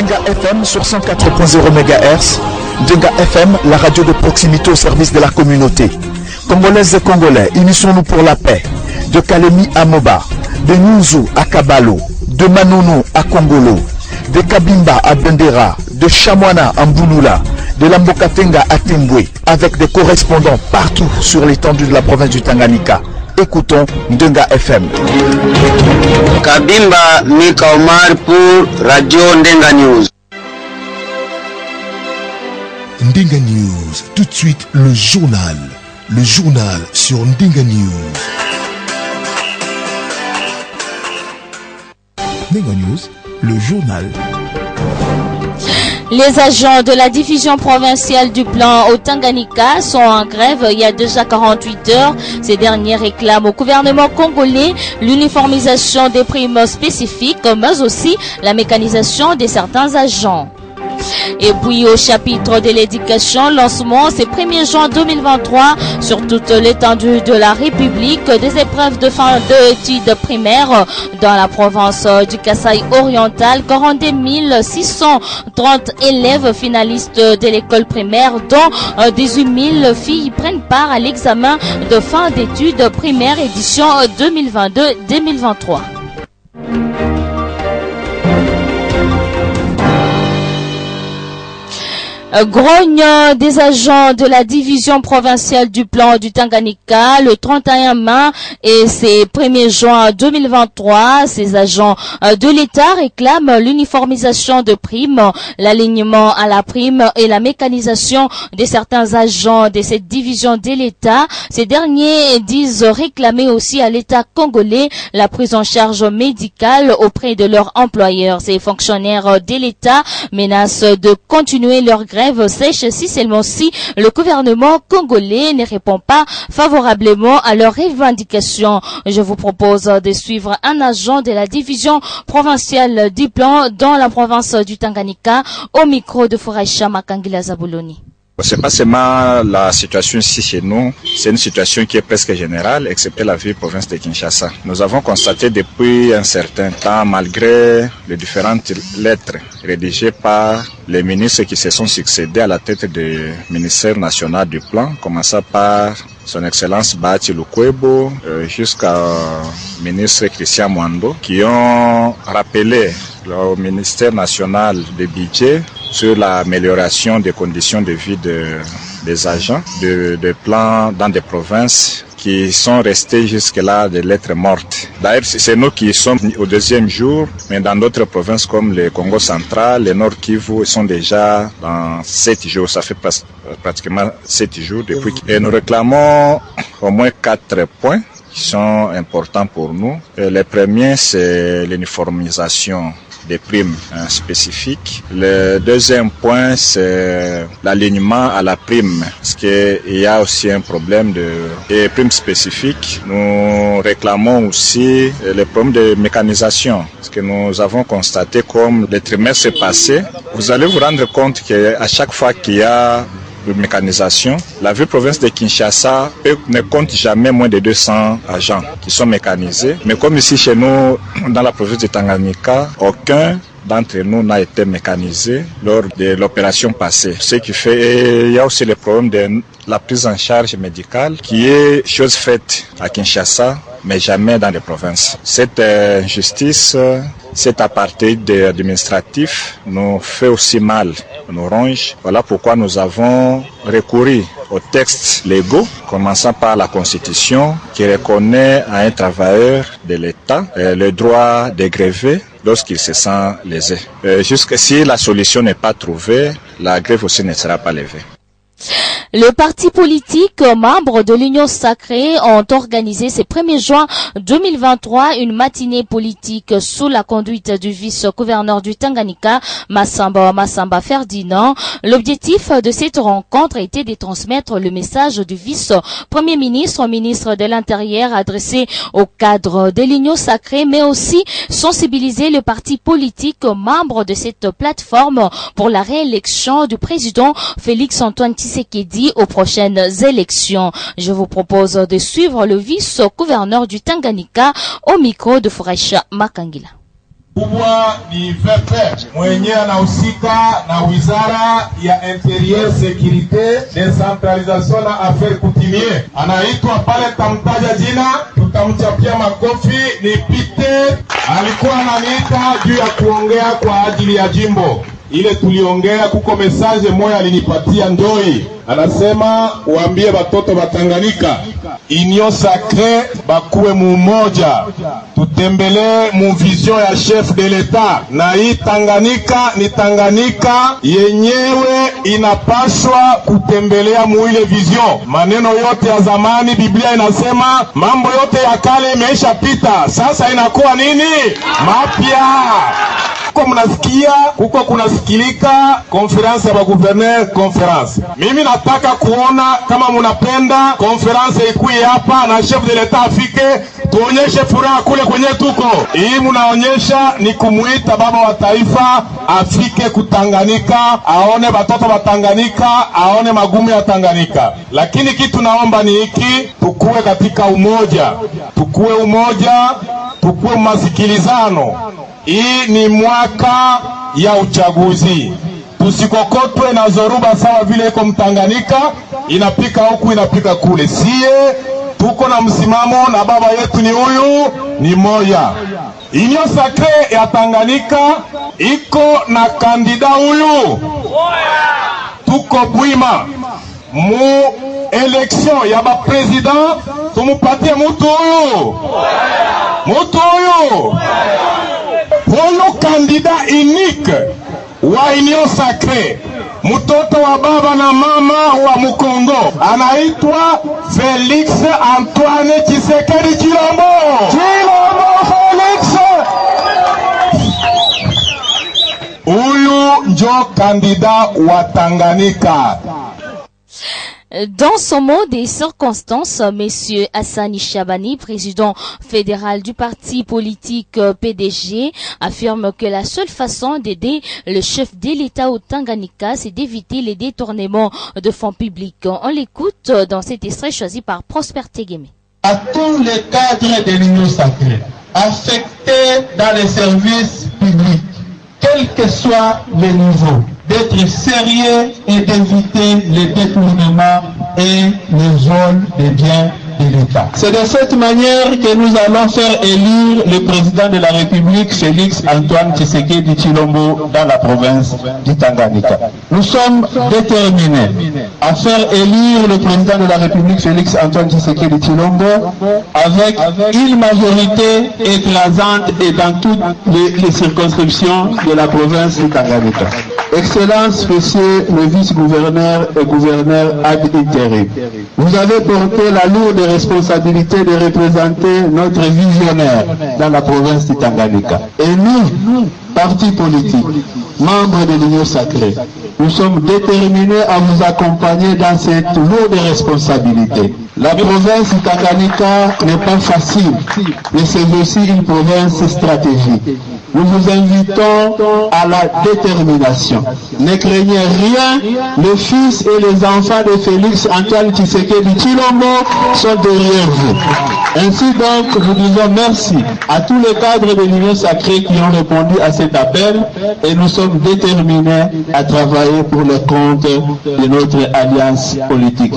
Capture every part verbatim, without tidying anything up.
Ndenga F M sur cent quatre point zéro mégahertz. Ndenga F M, la radio de proximité au service de la communauté. Congolaises et Congolais, unissons-nous pour la paix. De Kalemi à Moba, de Nyunzu à Kabalo, de Manono à Kongolo, de Kabimba à Bendera, de Chamwana à Mbouloula, de Lambokatenga à Tembwe, avec des correspondants partout sur l'étendue de la province du Tanganyika. Écoutons Ndenga F M. Kabimba Mika Omar pour Radio Ndenga News. Ndenga News, tout de suite le journal. Le journal sur Ndenga News. Ndenga News, le journal. Les agents de la division provinciale du plan au Tanganyika sont en grève il y a déjà quarante-huit heures. Ces derniers réclament au gouvernement congolais l'uniformisation des primes spécifiques, mais aussi la mécanisation de certains agents. Et puis au chapitre de l'éducation, lancement ce premier juin deux mille vingt-trois sur toute l'étendue de la République des épreuves de fin d'études primaires dans la province du Kasaï oriental. quarante-deux mille six cent trente élèves finalistes de l'école primaire, dont dix-huit mille filles prennent part à l'examen de fin d'études primaires édition deux mille vingt-deux deux mille vingt-trois. Grogne des agents de la division provinciale du plan du Tanganyika le trente et un mai et c'est premier juin deux mille vingt-trois. Ces agents de l'État réclament l'uniformisation de primes, l'alignement à la prime et la mécanisation de certains agents de cette division de l'État. Ces derniers disent réclamer aussi à l'État congolais la prise en charge médicale auprès de leurs employeurs. Ces fonctionnaires de l'État menacent de continuer leur grève sèche si seulement si le gouvernement congolais ne répond pas favorablement à leurs revendications. Je vous propose de suivre un agent de la division provinciale du plan dans la province du Tanganyika au micro de Foraïcha Makangila Zabuloni. C'est pas seulement la situation ici chez nous, c'est une situation qui est presque générale, excepté la ville province de Kinshasa. Nous avons constaté depuis un certain temps, malgré les différentes lettres rédigées par les ministres qui se sont succédés à la tête du ministère national du plan, commençant par son Excellence Bahati Lukwebo euh, jusqu'à ministre Christian Mwando, qui ont rappelé au ministère national des budgets sur l'amélioration des conditions de vie de, des agents, de, de plans dans des provinces qui sont restés jusque-là des lettres mortes. D'ailleurs, c'est nous qui sommes au deuxième jour, mais dans d'autres provinces comme le Congo central, le Nord Kivu, ils sont déjà dans sept jours. Ça fait pratiquement sept jours depuis. Et nous réclamons au moins quatre points qui sont importants pour nous. Et le premier, c'est l'uniformisation des primes hein, spécifiques. Le deuxième point, c'est l'alignement à la prime, parce qu'il y a aussi un problème de, de primes spécifiques. Nous réclamons aussi le problème de mécanisation, parce que nous avons constaté comme le trimestre passé, vous allez vous rendre compte qu'à chaque fois qu'il y a de mécanisation, la ville province de Kinshasa ne compte jamais moins de deux cents agents qui sont mécanisés. Mais comme ici chez nous, dans la province de Tanganyika, aucun d'entre nous n'a été mécanisé lors de l'opération passée. Ce qui fait, il y a aussi le problème de la prise en charge médicale qui est chose faite à Kinshasa, mais jamais dans les provinces. Cette injustice, euh, cet apartheid administratif nous fait aussi mal, nous ronge. Voilà pourquoi nous avons recouru aux textes légaux, commençant par la Constitution qui reconnaît à un travailleur de l'État euh, le droit de gréver lorsqu'il se sent lésé. Euh, Jusqu'ici, la solution n'est pas trouvée, la grève aussi ne sera pas levée. Le parti politique membres de l'Union Sacrée ont organisé ce premier juin deux mille vingt-trois une matinée politique sous la conduite du vice-gouverneur du Tanganyika, Massamba Massamba Ferdinand. L'objectif de cette rencontre était de transmettre le message du vice-premier ministre au ministre de l'Intérieur adressé au cadre de l'Union Sacrée, mais aussi sensibiliser le parti politique membres de cette plateforme pour la réélection du président Félix Antoine Tshisekedi aux prochaines élections. Je vous propose de suivre le vice-gouverneur du Tanganyika au micro de Foraïcha Makangila. Kubwa ni V P mwenye anahusika na wizara ya interieur, securite, decentralisation na affaires coutumier. Anaitwa pale, tamtaja jina, tutamchapia makofi. Ni Peter, alikuwa ananiita juu ya kuongea kwa ajili ya jimbo ile tuliongea. Kuko message moja alinipatia Ndoi, anasema uambie watoto wa Tanganyika Union Sacrée bakuwe mumoja, tutembelee mu vision ya chef de l'Etat, na hii Tanganyika ni Tanganyika yenyewe inapaswa kutembelea mu ile vision. Maneno yote ya zamani Biblia inasema mambo yote ya kale imeisha pita, sasa inakuwa nini? Mapya. Kuko mnasikia, kuko kunasikilika conference ya gouverneur conference. Mimi nataka kuona kama mnapenda conference ikuwe hapa na chef de l'Etat afike, tuonyeshe furaha kule kwenye tuko. Hii mnaonyesha ni kumuita baba wa taifa afike kutanganika, aone watoto wa Tanganyika, aone magumu ya Tanganyika. Lakini kitu naomba ni hiki, tukue katika umoja, tukue umoja, tukue masikilizano. Hii ni mwaka ya uchaguzi, tusikokotwe na zoruba sawa vile iko Mtanganyika, inapika huku inapika kule. Sie tuko na msimamo na baba yetu ni huyu, ni moya. Union Sacrée ya Tanganyika iko na kandida huyu, tuko bwima mu election ya ba president, tumupatie mutu huyu, mutu huyu. Huyu kandida unique wa Union Sacrée, mtoto wa baba na mama wa Mukongo, anaitwa Felix Antoine Tshisekedi Tshilombo. Tshilombo Felix. Huyu njo kandida wa Tanganyika. Dans son mot des circonstances, M. Hassani Chabani, président fédéral du parti politique P D G, affirme que la seule façon d'aider le chef de l'État au Tanganyika, c'est d'éviter les détournements de fonds publics. On l'écoute dans cet extrait choisi par Prosper Tegeme. À tous les cadres de l'Union Sacrée, affectés dans les services publics, quel que soit le niveau, d'être sérieux et d'éviter les détournements et les vols des biens de l'État. C'est de cette manière que nous allons faire élire le président de la République, Félix Antoine Tshisekedi Tshilombo, dans la province du Tanganyika. Nous sommes déterminés à faire élire le président de la République, Félix Antoine Tshisekedi Tshilombo, avec une majorité écrasante et dans toutes les, les circonscriptions de la province du Tanganyika. Excellence, monsieur le vice-gouverneur et gouverneur ad interim, vous avez porté la lourde responsabilité de représenter notre visionnaire dans la province du Tanganyika. Et nous, partis politiques, membres de l'Union Sacrée, nous sommes déterminés à vous accompagner dans cette lourde responsabilité. La province du Tanganyika n'est pas facile, mais c'est aussi une province stratégique. Nous vous invitons à la détermination. Ne craignez rien, les fils et les enfants de Félix Antoine Tshisekedi Tshilombo sont derrière vous. Ainsi donc, nous disons merci à tous les cadres de l'Union Sacrée qui ont répondu à cet appel et nous sommes déterminés à travailler pour le compte de notre alliance politique.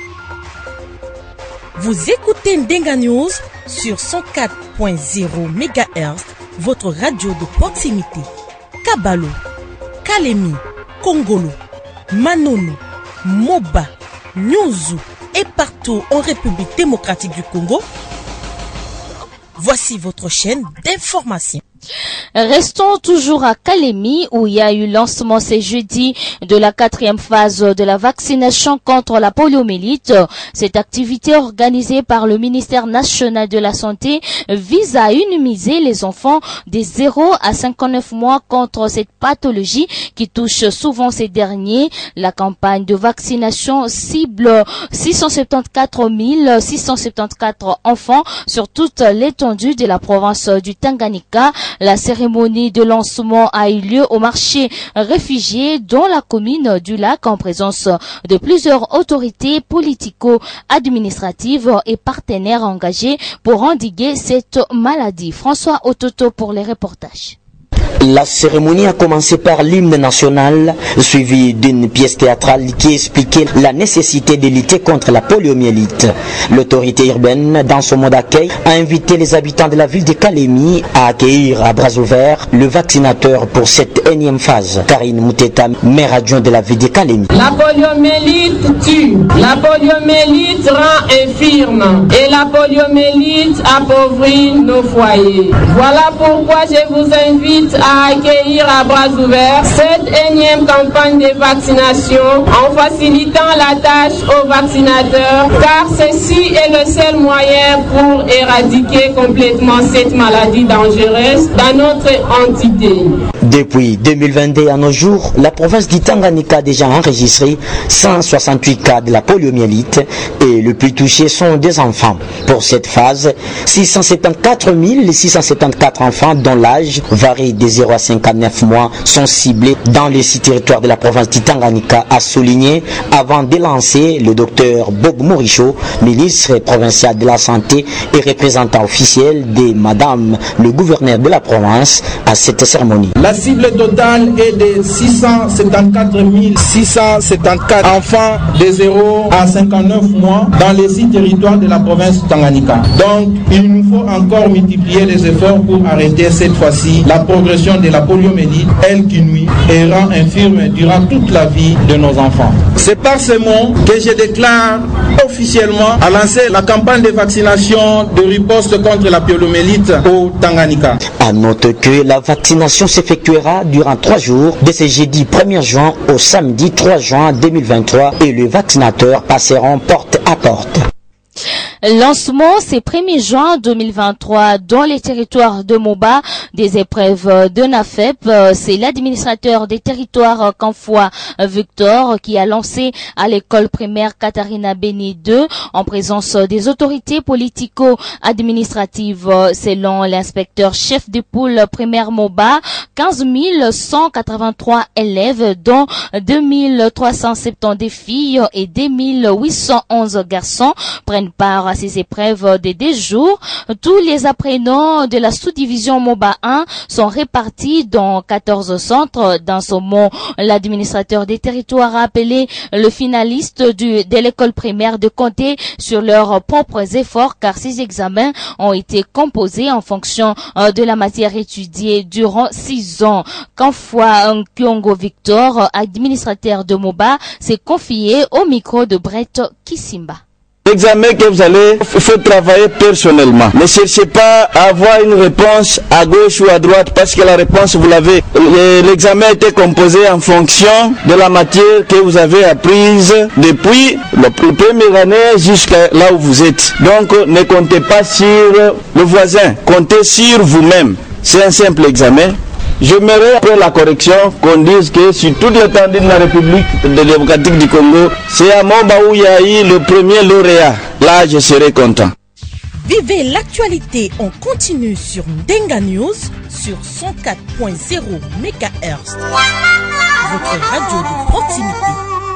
Vous écoutez Ndenga News sur cent quatre point zéro mégahertz, votre radio de proximité. Kabalo, Kalemi, Kongolo, Manono, Moba, Nyuzu et partout en République démocratique du Congo. Voici votre chaîne d'information. Restons toujours à Kalemi où il y a eu lancement ce jeudi de la quatrième phase de la vaccination contre la poliomyélite. Cette activité organisée par le ministère national de la Santé vise à immuniser les enfants de zéro à cinquante-neuf mois contre cette pathologie qui touche souvent ces derniers. La campagne de vaccination cible six cent soixante-quatorze mille six cent soixante-quatorze enfants sur toute l'étendue de la province du Tanganyika. La cérémonie de lancement a eu lieu au marché réfugié dans la commune du Lac en présence de plusieurs autorités politico-administratives et partenaires engagés pour endiguer cette maladie. François Ototo pour les reportages. La cérémonie a commencé par l'hymne national, suivi d'une pièce théâtrale qui expliquait la nécessité de lutter contre la poliomyélite. L'autorité urbaine, dans son mot d'accueil, a invité les habitants de la ville de Kalemi à accueillir à bras ouverts le vaccinateur pour cette énième phase. Karine Mouteta, maire adjointe de la ville de Kalemi. La poliomyélite tue, la poliomyélite rend infirme et la poliomyélite appauvrit nos foyers. Voilà pourquoi je vous invite à accueillir à bras ouverts cette énième campagne de vaccination en facilitant la tâche aux vaccinateurs, car ceci est le seul moyen pour éradiquer complètement cette maladie dangereuse dans notre entité. Depuis deux mille vingt-deux à nos jours, la province du Tanganyika a déjà enregistré cent soixante-huit cas de la poliomyélite et le plus touché sont des enfants. Pour cette phase, six cent soixante-quatorze mille six cent soixante-quatre enfants dont l'âge varie de zéro à cinquante-neuf mois sont ciblés dans les six territoires de la province du Tanganyika, a souligné avant de lancer le docteur Bob Moricho, ministre provincial de la Santé et représentant officiel de Madame le gouverneur de la province à cette cérémonie. La cible totale est de six cent soixante-quatre mille six cent soixante-quatre enfants de zéro à cinquante-neuf mois dans les six territoires de la province Tanganyika. Donc, il nous faut encore multiplier les efforts pour arrêter cette fois-ci la progression de la poliomyélite, elle qui nuit et rend infirme durant toute la vie de nos enfants. C'est par ce mot que je déclare officiellement à lancer la campagne de vaccination de riposte contre la poliomyélite au Tanganyika. À noter que la vaccination s'effectuera durant trois jours, de ce jeudi premier juin au samedi trois juin deux mille vingt-trois, et les vaccinateurs passeront porte à porte. Lancement ce premier juin deux mille vingt-trois dans les territoires de Moba des épreuves de NAFEP. C'est l'administrateur des territoires Kanfoua Victor qui a lancé à l'école primaire Katharina Béni deux en présence des autorités politico-administratives. Selon l'inspecteur chef du pôle primaire Moba, quinze mille cent quatre-vingt-trois élèves dont deux mille trois cent soixante-dix filles et deux mille huit cent onze garçons prennent part à ces épreuves de deux jours. Tous les apprenants de la sous-division Moba un sont répartis dans quatorze centres. Dans ce mot, l'administrateur des territoires a appelé le finaliste du, de l'école primaire de compter sur leurs propres efforts car ces examens ont été composés en fonction de la matière étudiée durant six ans. Kanfoua Nkyongo Victor, administrateur de Moba, s'est confié au micro de Brett Kisimba. L'examen que vous allez, il faut travailler personnellement. Ne cherchez pas à avoir une réponse à gauche ou à droite parce que la réponse vous l'avez. L'examen a été composé en fonction de la matière que vous avez apprise depuis la première année jusqu'à là où vous êtes. Donc ne comptez pas sur le voisin, comptez sur vous-même. C'est un simple examen. J'aimerais, après la correction, qu'on dise que sur toute l'étendue de la République démocratique du Congo, c'est à Moba où il y a eu le premier lauréat. Là, je serai content. Vivez l'actualité en continu sur Ndenga News sur cent quatre point zéro mégahertz. Votre radio de proximité.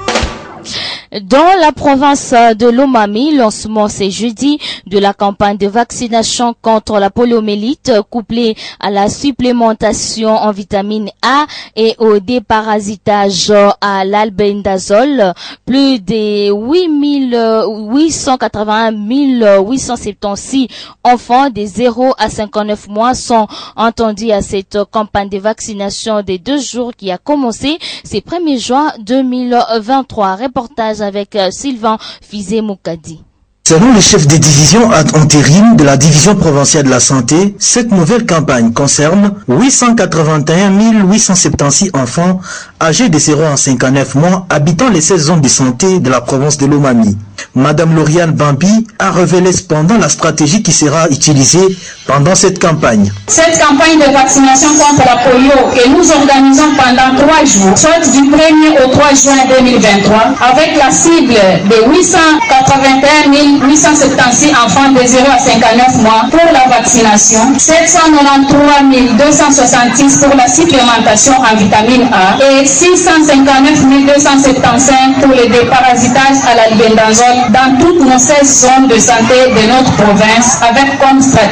Dans la province de Lomami, lancement ce jeudi de la campagne de vaccination contre la poliomyélite couplée à la supplémentation en vitamine A et au déparasitage à l'albendazole. Plus de huit mille huit cent quatre-vingt-un mille huit cent soixante-seize enfants de zéro à cinquante-neuf mois sont entendus à cette campagne de vaccination des deux jours qui a commencé ce premier juin deux mille vingt-trois. Reportage avec Sylvain Fizé-Moukadi. Selon le chef de division intérim de la division provinciale de la santé, cette nouvelle campagne concerne huit cent quatre-vingt-et-un mille huit cent soixante-seize enfants âgés de zéro à cinquante-neuf mois habitant les seize zones de santé de la province de Lomami. Madame Lauriane Bambi a révélé cependant la stratégie qui sera utilisée pendant cette campagne. Cette campagne de vaccination contre la polio que nous organisons pendant trois jours, soit du premier au trois juin deux mille vingt-trois, avec la cible de huit cent quatre-vingt-et-un mille huit cent soixante-seize enfants de zéro à cinquante-neuf mois pour la vaccination, sept cent quatre-vingt-treize mille deux cent soixante-six pour la supplémentation en vitamine A et six cent cinquante-neuf mille deux cent soixante-quinze pour le déparasitage à l'albendazole dans toutes nos seize zones de santé de notre province, avec comme stratégie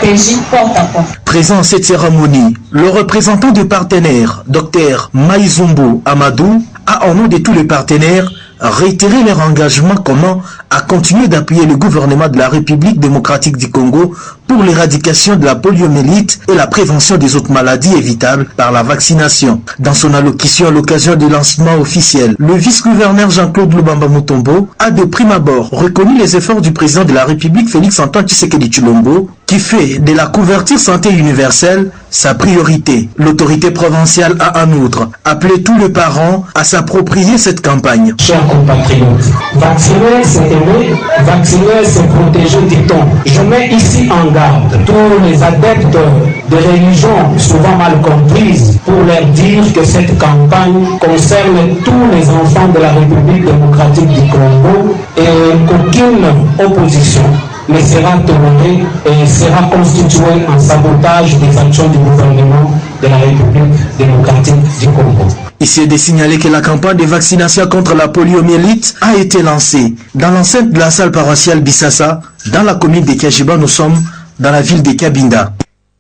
porte à porte. Présent à cette cérémonie, le représentant du partenaire, Dr Maïzumbo Amadou, a au nom de tous les partenaires réitéré leur engagement commun à continuer d'appuyer le gouvernement de la République démocratique du Congo pour l'éradication de la poliomyélite et la prévention des autres maladies évitables par la vaccination. Dans son allocution à l'occasion du lancement officiel, le vice-gouverneur Jean-Claude Lubamba Mutombo a de prime abord reconnu les efforts du président de la République Félix-Antoine Tshisekedi Tshilombo qui fait de la couverture santé universelle sa priorité. L'autorité provinciale a en outre appelé tous les parents à s'approprier cette campagne. Chers compatriotes, vacciner c'est aimer, vacciner c'est protéger, dit-on. Je mets ici en garde tous les adeptes de religions souvent mal comprises pour leur dire que cette campagne concerne tous les enfants de la République démocratique du Congo et qu'aucune opposition ne sera tolérée et sera constituée en sabotage des actions du gouvernement de la République démocratique du Congo. Ici est de signaler que la campagne de vaccination contre la poliomyélite a été lancée dans l'enceinte de la salle paroissiale Bissassa, dans la commune de Kajiba. Nous sommes dans la ville de Kabinda.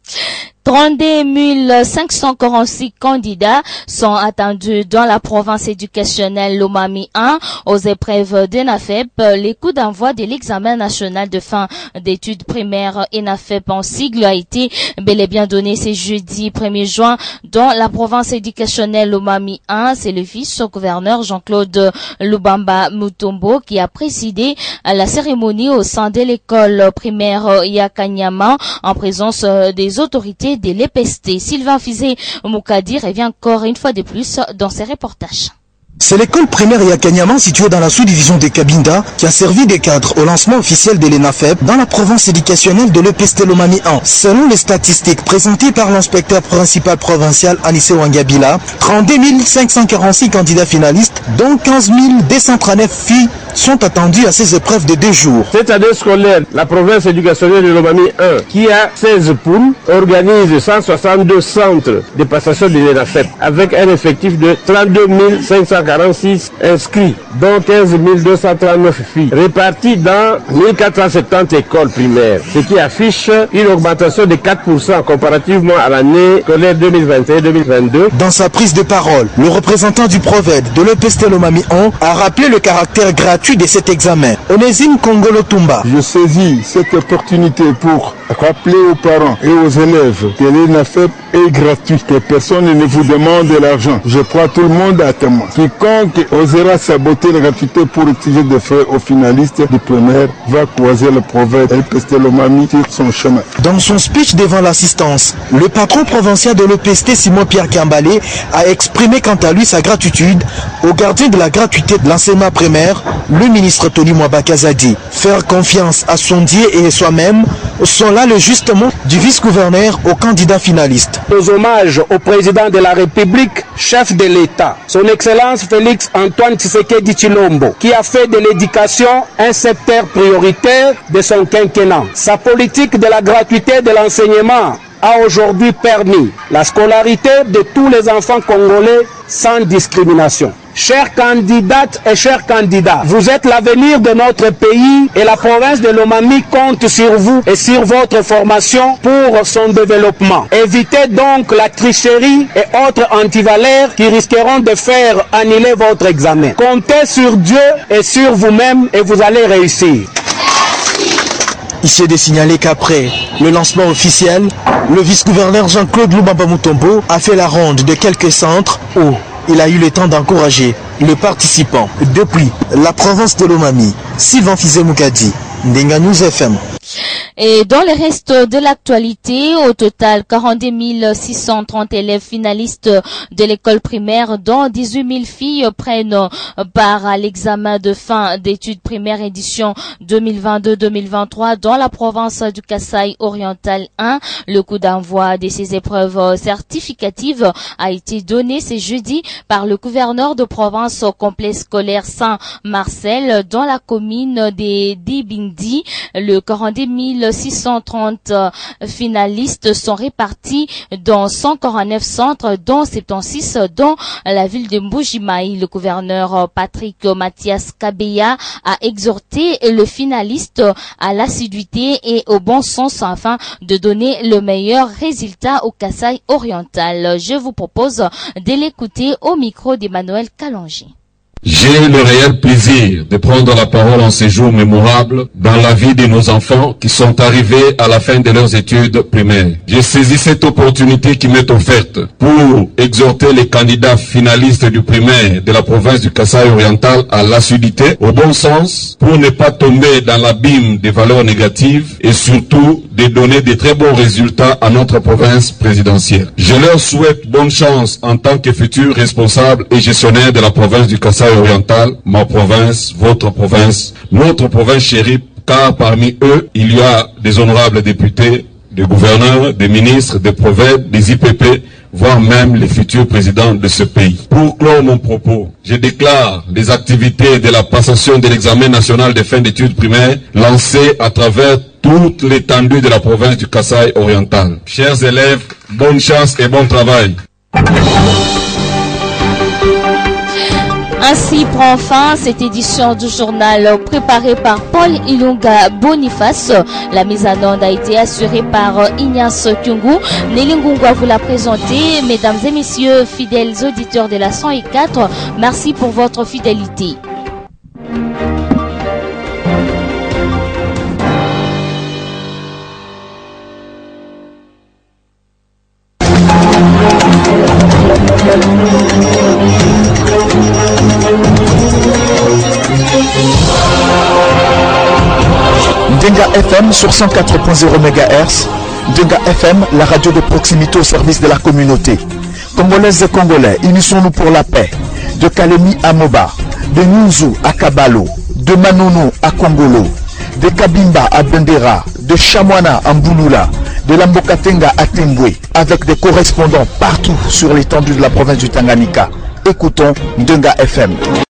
trente-deux mille cinq cent quarante-six candidats sont attendus dans la province éducationnelle Lomami un aux épreuves d'ENAFEP. Les coups d'envoi de l'examen national de fin d'études primaires ENAFEP en sigle a été bel et bien donné ce jeudi premier juin dans la province éducationnelle Lomami un. C'est le vice-gouverneur Jean-Claude Lubamba Mutombo qui a présidé la cérémonie au sein de l'école primaire Yakanyama en présence des autorités de l'E P S T. Sylvain Fizé Moukadi revient encore une fois de plus dans ses reportages. C'est l'école primaire Yakanyama située dans la sous-division de Kabinda qui a servi de cadre au lancement officiel de l'ENAFEP dans la province éducationnelle de l'E P S T Lomami un. Selon les statistiques présentées par l'inspecteur principal provincial Anissé Wangabila, trente-deux mille cinq cent quarante-six candidats finalistes, dont quinze mille deux cent trente-neuf filles, sont attendus à ces épreuves de deux jours. Cette année scolaire, la province éducationnelle de Lomami un, qui a seize poules, organise cent soixante-deux centres de passation de l'ENAFEP avec un effectif de trente-deux mille cinq cent quarante-six inscrits, dont quinze mille deux cent trente-neuf filles, réparties dans mille quatre cent soixante-dix écoles primaires, ce qui affiche une augmentation de quatre pour cent comparativement à l'année scolaire deux mille vingt et un deux mille vingt-deux. Dans sa prise de parole, le représentant du Proved de l'E P S T Lomami un a rappelé le caractère gratuit de cet examen. Onésime Kongolo Tumba. Je saisis cette opportunité pour rappeler aux parents et aux élèves que l'ENAFEP est gratuit, que personne ne vous demande de l'argent. Je crois tout le monde à témoin. Quiconque osera saboter la gratuité pour utiliser des frais aux finalistes du primaire va croiser le Proved L P S T Lomami sur son chemin. Dans son speech devant l'assistance, le patron provincial de l'E P S T, Simon Pierre Kambalé, a exprimé quant à lui sa gratitude au gardien de la gratuité de l'enseignement primaire, le ministre Tony Mwabakazadi. Faire confiance à son Dieu et à soi-même sont là le juste mot du vice-gouverneur aux candidats finalistes. Nos hommages au président de la République, chef de l'État, son Excellence Félix Antoine Tshisekedi Tshilombo, qui a fait de l'éducation un secteur prioritaire de son quinquennat. Sa politique de la gratuité de l'enseignement a aujourd'hui permis la scolarité de tous les enfants congolais sans discrimination. Chères candidates et chers candidats, vous êtes l'avenir de notre pays et la province de Lomami compte sur vous et sur votre formation pour son développement. Évitez donc la tricherie et autres antivaleurs qui risqueront de faire annuler votre examen. Comptez sur Dieu et sur vous-même et vous allez réussir. Ici est de signaler qu'après le lancement officiel, le vice-gouverneur Jean-Claude Lubamba Mutombo a fait la ronde de quelques centres où il a eu le temps d'encourager les participants. Depuis la province de Lomami, Sylvain Fizé Moukadi, Ndenga News F M. Et dans le reste de l'actualité, au total, quarante-deux mille six cent trente élèves finalistes de l'école primaire, dont dix-huit mille filles, prennent part à l'examen de fin d'études primaires édition deux mille vingt-deux deux mille vingt-trois dans la province du Kasaï oriental un. Le coup d'envoi de ces épreuves certificatives a été donné ce jeudi par le gouverneur de province au complexe scolaire Saint-Marcel dans la commune des Dibindi. Le quarante-deux mille six cent trente finalistes sont répartis dans cent quarante-neuf centres, dont soixante-seize dans la ville de Mbujimayi. Le gouverneur Patrick Mathias Kabeya a exhorté le finaliste à l'assiduité et au bon sens afin de donner le meilleur résultat au Kasaï oriental. Je vous propose de l'écouter au micro d'Emmanuel Kalonji. J'ai le réel plaisir de prendre la parole en ces jours mémorables dans la vie de nos enfants qui sont arrivés à la fin de leurs études primaires. J'ai saisi cette opportunité qui m'est offerte pour exhorter les candidats finalistes du primaire de la province du Kasaï oriental à l'assiduité, au bon sens, pour ne pas tomber dans l'abîme des valeurs négatives et surtout de donner de très bons résultats à notre province présidentielle. Je leur souhaite bonne chance en tant que futurs responsables et gestionnaires de la province du Kasaï oriental, ma province, votre province, notre province chérie, car parmi eux, il y a des honorables députés, des gouverneurs, des ministres, des prophètes, des I P P, voire même les futurs présidents de ce pays. Pour clore mon propos, je déclare les activités de la passation de l'examen national de fin d'études primaires lancées à travers toute l'étendue de la province du Kasaï oriental. Chers élèves, bonne chance et bon travail. Ainsi prend fin cette édition du journal préparée par Paul Ilunga Boniface. La mise en onde a été assurée par Ignace Kyungu. Nelly Ngungwa vous l'a présenté. Mesdames et messieurs, fidèles auditeurs de la cent quatre, merci pour votre fidélité. Ndenga F M sur cent quatre point zéro mégahertz. Ndenga F M, la radio de proximité au service de la communauté. Congolaises et Congolais, unissons-nous pour la paix. De Kalemi à Moba, de Nyunzu à Kabalo, de Manono à Kongolo, de Kabimba à Bendera, de Chamwana à Mbouloula, de Lambokatenga à Tembwe, avec des correspondants partout sur l'étendue de la province du Tanganyika. Écoutons Ndenga F M.